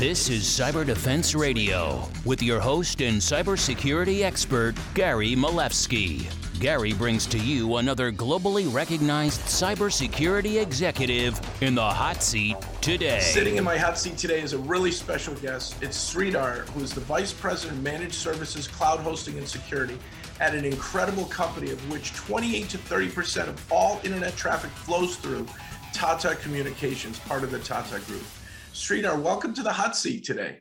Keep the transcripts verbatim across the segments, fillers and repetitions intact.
This is Cyber Defense Radio with your host and cybersecurity expert, Gary Malevsky. Gary brings to you another globally recognized cybersecurity executive in the hot seat today. Sitting in my hot seat today is a really special guest. It's Sridhar, who is the Vice President of Managed Services, Cloud Hosting and Security at an incredible company of which twenty-eight to thirty percent of all internet traffic flows through Tata Communications, part of the Tata Group. Sridhar, welcome to the hot seat today.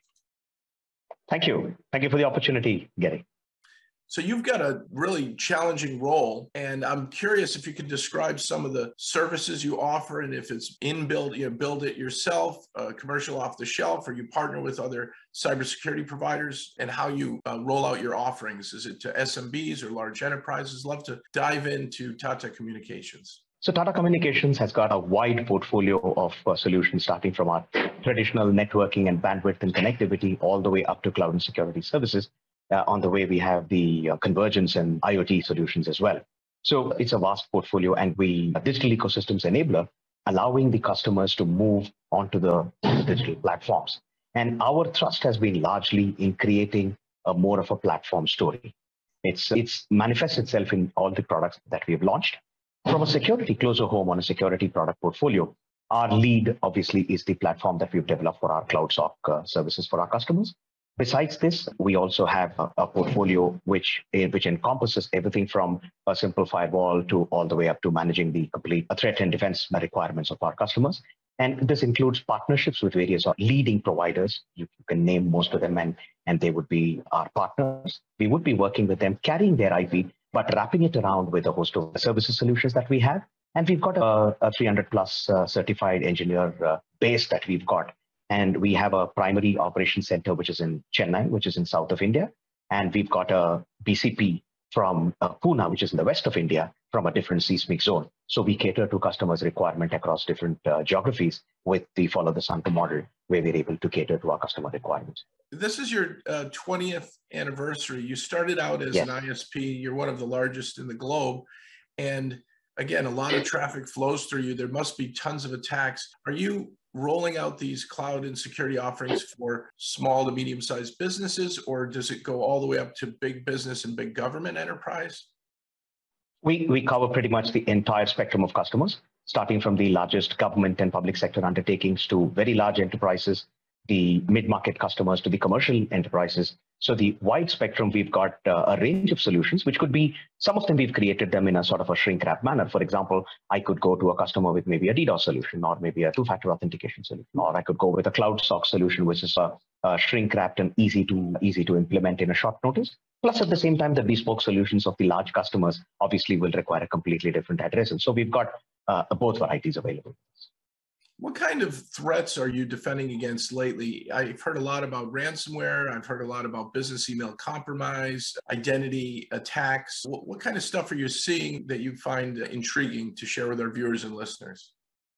Thank you. Thank you for the opportunity, Gary. So you've got a really challenging role, and I'm curious if you could describe some of the services you offer and if it's in-build, you know, build it yourself, uh, commercial off the shelf, or you partner with other cybersecurity providers, and how you uh, roll out your offerings. Is it to S M Bs or large enterprises? Love to dive into Tata Communications. So Tata Communications has got a wide portfolio of uh, solutions, starting from our traditional networking and bandwidth and connectivity all the way up to cloud and security services. Uh, on the way, we have the uh, convergence and IoT solutions as well. So it's a vast portfolio, and we a digital ecosystems enabler, allowing the customers to move onto the, the digital platforms. And our thrust has been largely in creating a more of a platform story. It's it's manifests itself in all the products that we've launched. From a security closer home on a security product portfolio, our lead obviously is the platform that we've developed for our Cloud S O C uh, services for our customers. Besides this, we also have a, a portfolio which, which encompasses everything from a simple firewall to all the way up to managing the complete threat and defense requirements of our customers. And this includes partnerships with various leading providers. You can name most of them, and, and they would be our partners. We would be working with them, carrying their I P, but wrapping it around with a host of services solutions that we have. And we've got a, a three hundred plus uh, certified engineer uh, base that we've got. And we have a primary operations center, which is in Chennai, which is in south of India. And we've got a B C P from uh, Pune, which is in the west of India, from a different seismic zone. So we cater to customers' requirement across different uh, geographies with the follow the sun model, where we're able to cater to our customer requirements. This is your uh, twentieth anniversary. You started out as yes. an I S P. You're one of the largest in the globe. And again, a lot of traffic flows through you. There must be tons of attacks. Are you rolling out these cloud and security offerings for small to medium-sized businesses, or does it go all the way up to big business and big government enterprise? We, we cover pretty much the entire spectrum of customers, starting from the largest government and public sector undertakings to very large enterprises, the mid-market customers to the commercial enterprises. So the wide spectrum, we've got uh, a range of solutions, which could be, some of them we've created them in a sort of a shrink wrap manner. For example, I could go to a customer with maybe a DDoS solution, or maybe a two-factor authentication solution, or I could go with a Cloud S O C solution, which is a, a shrink wrapped and easy to easy to implement in a short notice. Plus, at the same time, the bespoke solutions of the large customers obviously will require a completely different address. And so we've got uh, both varieties available. What kind of threats are you defending against lately? I've heard a lot about ransomware. I've heard a lot about business email compromise, identity attacks. What, what kind of stuff are you seeing that you find intriguing to share with our viewers and listeners?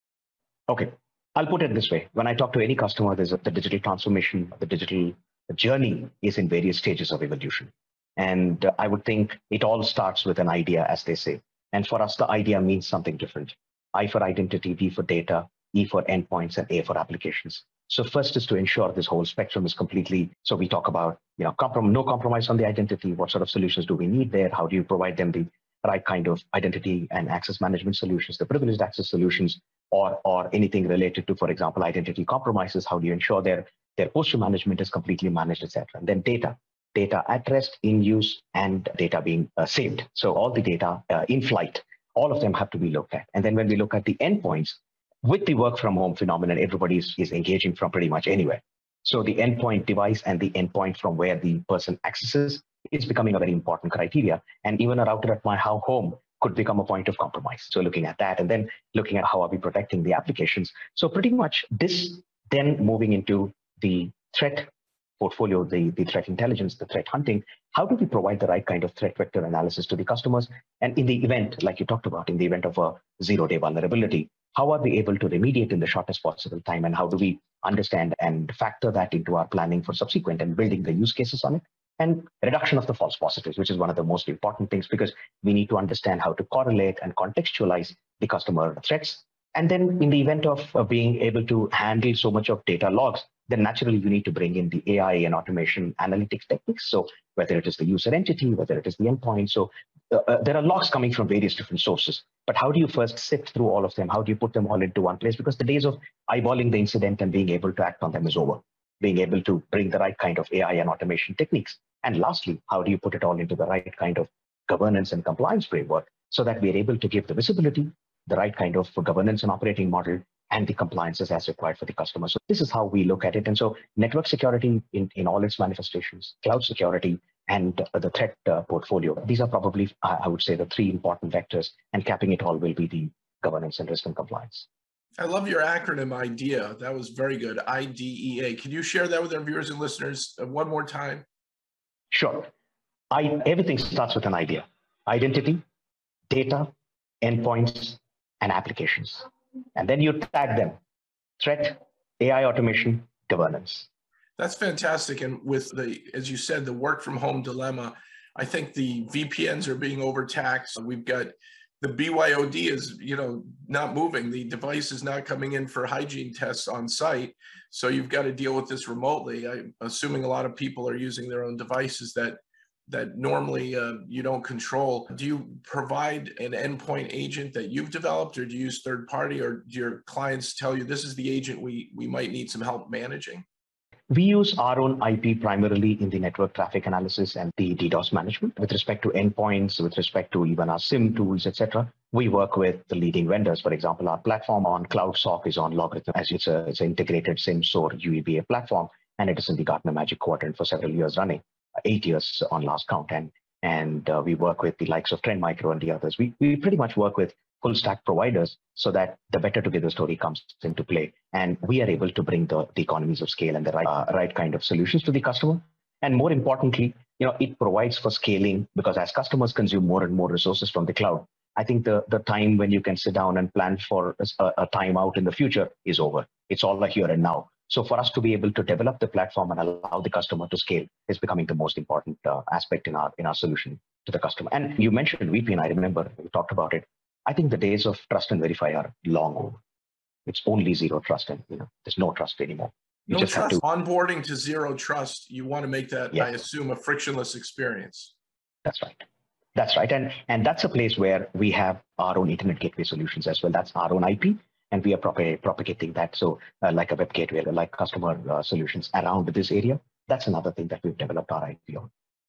Okay, I'll put it this way. When I talk to any customer, there's a, the digital transformation, the digital journey is in various stages of evolution. And uh, I would think it all starts with an idea, as they say. And for us, the idea means something different. I for identity, D for data, E for endpoints, and A for applications. So first is to ensure this whole spectrum is completely, so we talk about, you know, comprom- no compromise on the identity. What sort of solutions do we need there? How do you provide them the right kind of identity and access management solutions, the privileged access solutions, or, or anything related to, for example, identity compromises? How do you ensure their, their posture management is completely managed, et cetera? And then data, data at rest, in use, and data being uh, saved. So all the data uh, in flight, all of them have to be looked at. And then when we look at the endpoints, with the work from home phenomenon, everybody is, is engaging from pretty much anywhere. So the endpoint device and the endpoint from where the person accesses is becoming a very important criteria. And even a router at my home could become a point of compromise. So looking at that, and then looking at how are we protecting the applications. So pretty much this then moving into the threat portfolio, the, the threat intelligence, the threat hunting, how do we provide the right kind of threat vector analysis to the customers? And in the event, like you talked about, in the event of a zero-day vulnerability, how are we able to remediate in the shortest possible time? And how do we understand and factor that into our planning for subsequent and building the use cases on it? And reduction of the false positives, which is one of the most important things, because we need to understand how to correlate and contextualize the customer threats. And then in the event of uh, being able to handle so much of data logs, then naturally you need to bring in the A I and automation analytics techniques. So whether it is the user entity, whether it is the endpoint. So uh, uh, there are logs coming from various different sources. But how do you first sift through all of them? How do you put them all into one place? Because the days of eyeballing the incident and being able to act on them is over. Being able to bring the right kind of A I and automation techniques. And lastly, how do you put it all into the right kind of governance and compliance framework so that we're able to give the visibility, the right kind of governance and operating model, and the compliances as required for the customer. So this is how we look at it. And so network security in, in all its manifestations, cloud security, and uh, the threat uh, portfolio. These are probably, uh, I would say, the three important vectors, and capping it all will be the governance and risk and compliance. I love your acronym IDEA. That was very good. I D E A. Can you share that with our viewers and listeners uh, one more time? Sure. I, everything starts with an idea. Identity, data, endpoints, and applications. And then you tag them. Threat, A I automation, governance. That's fantastic. And with the, as you said, the work from home dilemma, I think the V P Ns are being overtaxed. We've got the B Y O D is, you know, not moving. The device is not coming in for hygiene tests on site. So you've got to deal with this remotely. I'm assuming a lot of people are using their own devices that that normally uh, you don't control. Do you provide an endpoint agent that you've developed, or do you use third party, or do your clients tell you this is the agent we, we might need some help managing? We use our own I P primarily in the network traffic analysis and the DDoS management. With respect to endpoints, with respect to even our SIM tools, et cetera, we work with the leading vendors. For example, our platform on CloudSock is on LogRhythm, as it's a it's an integrated SIM SOAR U E B A platform, and it is in the Gartner Magic Quadrant for several years running, eight years on last count. And and uh, we work with the likes of Trend Micro and the others. We we pretty much work with full stack providers so that the better together story comes into play. And we are able to bring the, the economies of scale and the right, uh, right kind of solutions to the customer. And more importantly, you know, it provides for scaling, because as customers consume more and more resources from the cloud, I think the, the time when you can sit down and plan for a, a time out in the future is over. It's all like here and now. So for us to be able to develop the platform and allow the customer to scale is becoming the most important uh, aspect in our in our solution to the customer. And you mentioned V P N. I remember we talked about it. I think the days of trust and verify are long over. It's only zero trust, and you know, there's no trust anymore. You no just trust. have to Onboarding to zero trust. You want to make that, yeah. I assume, a frictionless experience. That's right. That's right. And and that's a place where we have our own internet gateway solutions as well. That's our own I P, and we are prop- propagating that. So uh, like a web gateway, like customer uh, solutions around this area. That's another thing that we've developed our I P on.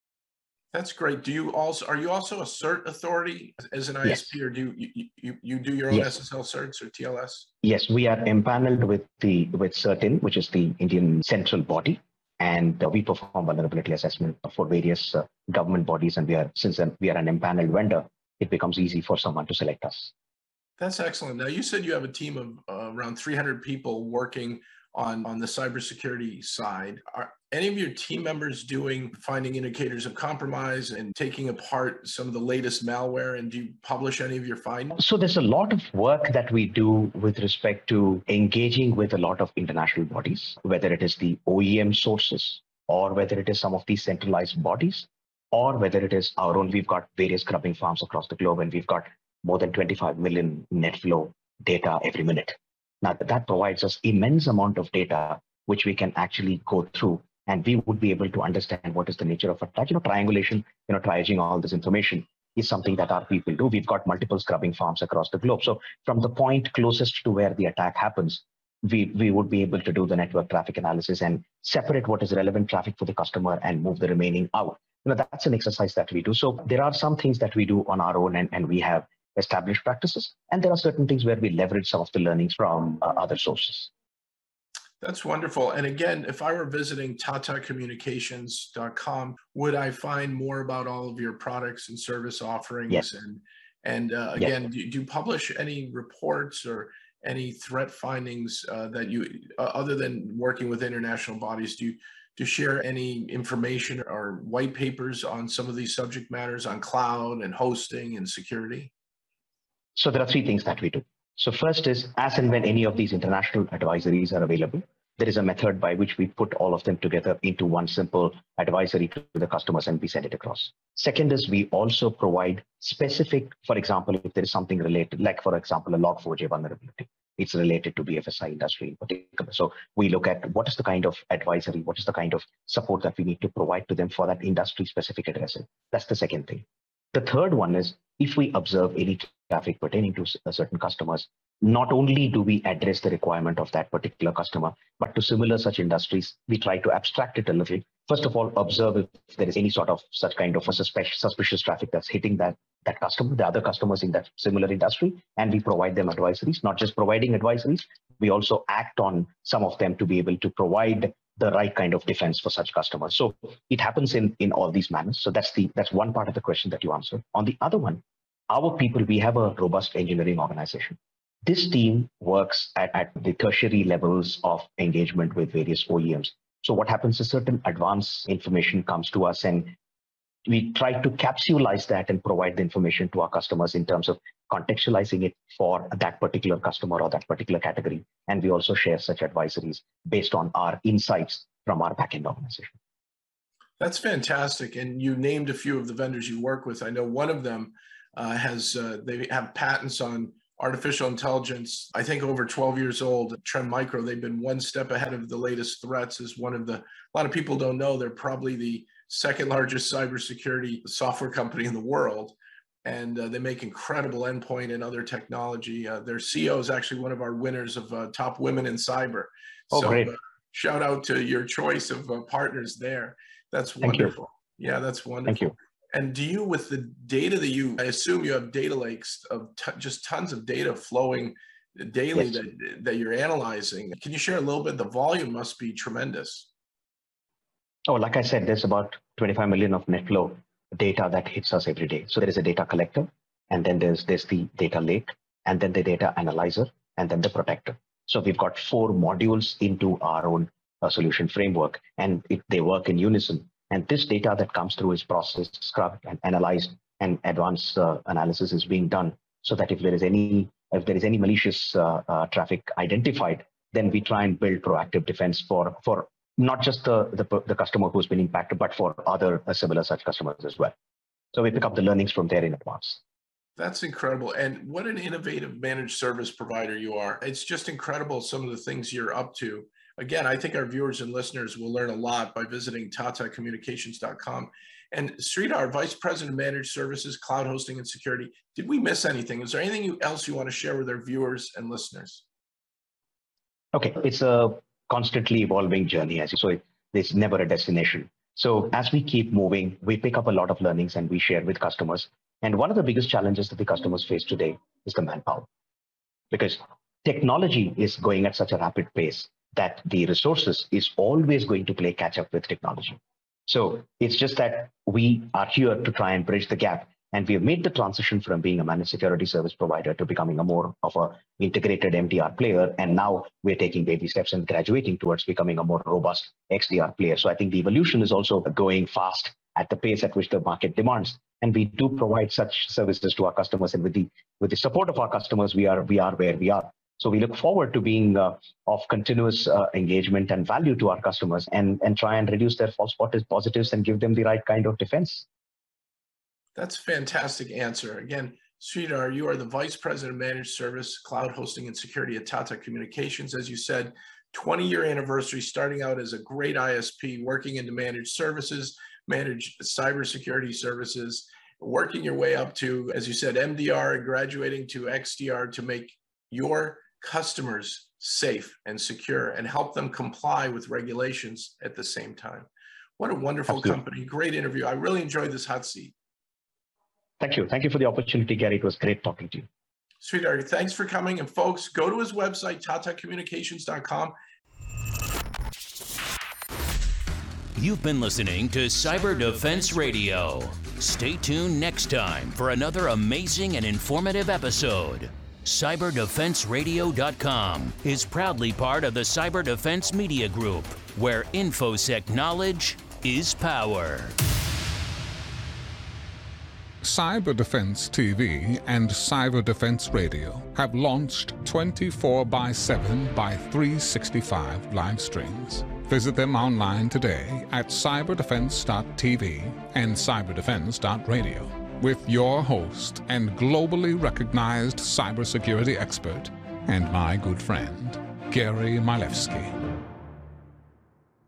That's great. Do you also, are you also a cert authority as an I S P, yes. or do you, you, you, you do your own yes. S S L certs or T L S? Yes, we are empaneled with the with CERT-In, which is the Indian central body, and uh, we perform vulnerability assessment for various uh, government bodies. And we are, since we are an empaneled vendor, it becomes easy for someone to select us. That's excellent. Now, you said you have a team of uh, around three hundred people working on, on the cybersecurity side. Are any of your team members doing finding indicators of compromise and taking apart some of the latest malware? And do you publish any of your findings? So there's a lot of work that we do with respect to engaging with a lot of international bodies, whether it is the O E M sources or whether it is some of these centralized bodies, or whether it is our own. We've got various scrubbing farms across the globe, and we've got more than twenty-five million net flow data every minute. Now, that provides us immense amount of data, which we can actually go through, and we would be able to understand what is the nature of attack. You know, triangulation, you know, triaging all this information is something that our people do. We've got multiple scrubbing farms across the globe. So from the point closest to where the attack happens, we, we would be able to do the network traffic analysis and separate what is relevant traffic for the customer and move the remaining out. You know, that's an exercise that we do. So there are some things that we do on our own, and, and we have established practices. And there are certain things where we leverage some of the learnings from uh, other sources. That's wonderful. And again, if I were visiting tata communications dot com, would I find more about all of your products and service offerings? Yes. And, and uh, again, yes. do, do you publish any reports or any threat findings uh, that you, uh, other than working with international bodies, do you to share any information or white papers on some of these subject matters on cloud and hosting and security? So there are three things that we do. So first is, as and when any of these international advisories are available, there is a method by which we put all of them together into one simple advisory to the customers, and we send it across. Second is, we also provide specific, for example, if there is something related, like for example, a log four j vulnerability. it's related to B F S I industry in particular. So we look at what is the kind of advisory, what is the kind of support that we need to provide to them for that industry-specific addressing. That's the second thing. The third one is, if we observe any traffic pertaining to certain customers, not only do we address the requirement of that particular customer, but to similar such industries, we try to abstract it a little. First of all, observe if there is any sort of such kind of a suspicious, suspicious traffic that's hitting that, that customer, the other customers in that similar industry, and we provide them advisories. Not just providing advisories, we also act on some of them to be able to provide the right kind of defense for such customers. So it happens in, in all these manners. So that's the that's one part of the question that you answered. On the other one, our people, we have a robust engineering organization. This team works at, at the tertiary levels of engagement with various O E Ms. So what happens is certain advanced information comes to us, and we try to capsulize that and provide the information to our customers in terms of contextualizing it for that particular customer or that particular category. And we also share such advisories based on our insights from our backend organization. That's fantastic. And you named a few of the vendors you work with. I know one of them uh, has, uh, they have patents on artificial intelligence, I think over twelve years old. Trend Micro, they've been one step ahead of the latest threats. Is one of the, a lot of people don't know, they're probably the second largest cybersecurity software company in the world. And uh, they make incredible endpoint and other technology. Uh, their C E O is actually one of our winners of uh, Top Women in Cyber. Oh, so, great. Uh, shout out to your choice of uh, partners there. That's wonderful. Yeah, that's wonderful. Thank you. And do you, with the data that you, I assume you have data lakes of t- just tons of data flowing daily Yes. that, that you're analyzing. Can you share a little bit? The volume must be tremendous. Oh, like I said, there's about twenty-five million of net flow data that hits us every day. So there is a data collector, and then there's, there's the data lake, and then the data analyzer, and then the protector. So we've got four modules into our own uh, solution framework, and it, they work in unison. And this data that comes through is processed, scrubbed, and analyzed, and advanced uh, analysis is being done, so that if there is any if there is any malicious uh, uh, traffic identified, then we try and build proactive defense for for not just the the, the customer who's been impacted, but for other uh, similar such customers as well. So we pick up the learnings from there in advance. That's incredible. And what an innovative managed service provider you are. It's just incredible some of the things you're up to. Again, I think our viewers and listeners will learn a lot by visiting tata communications dot com. And Sridhar, Vice President of Managed Services, Cloud Hosting and Security, did we miss anything? Is there anything else you want to share with our viewers and listeners? Okay, it's a constantly evolving journey, as you so it, there's never a destination. So as we keep moving, we pick up a lot of learnings and we share with customers. And one of the biggest challenges that the customers face today is the manpower, because technology is going at such a rapid pace that the resources is always going to play catch up with technology. So it's just that we are here to try and bridge the gap. And we have made the transition from being a managed security service provider to becoming a more of a integrated M D R player. And now we're taking baby steps and graduating towards becoming a more robust X D R player. So I think the evolution is also going fast at the pace at which the market demands. And we do provide such services to our customers. And with the with the support of our customers, we are we are where we are. So we look forward to being uh, of continuous uh, engagement and value to our customers, and, and try and reduce their false positives and give them the right kind of defense. That's a fantastic answer. Again, Sridhar, you are the Vice President of Managed Service, Cloud Hosting and Security at Tata Communications. As you said, twenty year anniversary, starting out as a great I S P, working into managed services, managed cybersecurity services, working your way up to, as you said, M D R, and graduating to X D R to make your customers safe and secure and help them comply with regulations at the same time. What a wonderful Absolutely. company. Great interview. I really enjoyed this hot seat. Thank you. Thank you for the opportunity, Gary. It was great talking to you. Sridhar, thanks for coming. And folks, go to his website, tata communications dot com. You've been listening to Cyber Defense Radio. Stay tuned next time for another amazing and informative episode. cyber defense radio dot com is proudly part of the Cyber Defense Media Group, where InfoSec knowledge is power. Cyber Defense T V and Cyber Defense Radio have launched twenty-four by seven by three sixty-five live streams. Visit them online today at cyber defense dot t v and cyber defense dot radio with your host and globally recognized cybersecurity expert, and my good friend, Gary Milewski.